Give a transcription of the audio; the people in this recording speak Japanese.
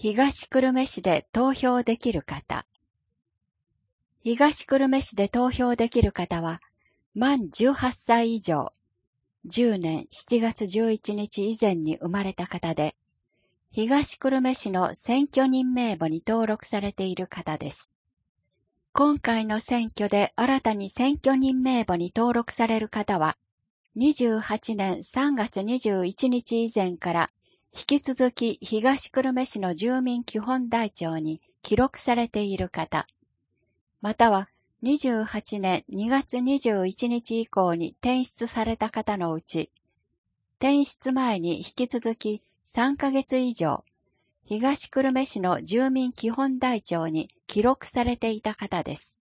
東久留米市で投票できる方。東久留米市で投票できる方は、満18歳以上、10年7月11日以前に生まれた方で、東久留米市の選挙人名簿に登録されている方です。今回の選挙で新たに選挙人名簿に登録される方は、28年3月21日以前から引き続き東久留米市の住民基本台帳に記録されている方、または28年2月21日以降に転出された方のうち、転出前に引き続き3ヶ月以上、東久留米市の住民基本台帳に記録されていた方です。